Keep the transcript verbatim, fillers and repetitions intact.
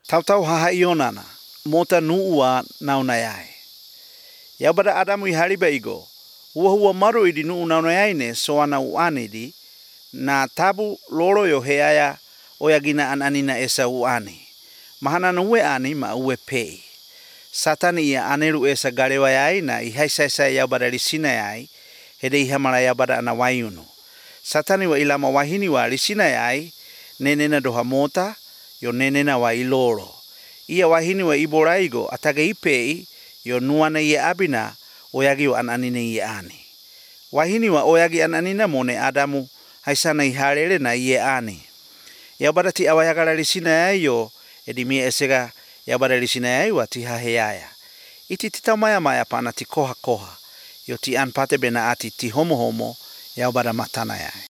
Tautau haha ionana, mota nuua naunayai. Yaubada Adamu i hariba igo, ua hua maru i di nuu naunayai ne soana uane di, na tabu loro yo heaya oyagina an anina esa uane. Mahana na ue ani ma ue pei. Satani ia aneru esa garewa yai na i haisaisa yaubada risina yai, hede i hamara yaubada ana waiunu. Satani wa ilama wahini wa risina yai, nenena doha mota, yo nenena wa iloro. Ia wahini wa iboraigo atage ipei, yo nuana ia abina, oyagi wa an anine ia ani. Wahini wa oyagi an anina mone Adamu, haisana i harere na ia ani. Yaubada ti awayagara risina yai yo, edi mia esega yaubada risina yai wa ti haheaya. Iti titau maya maya pana ti koha koha, yo ti anpate bena ati ti homo homo, yaubada matana yai.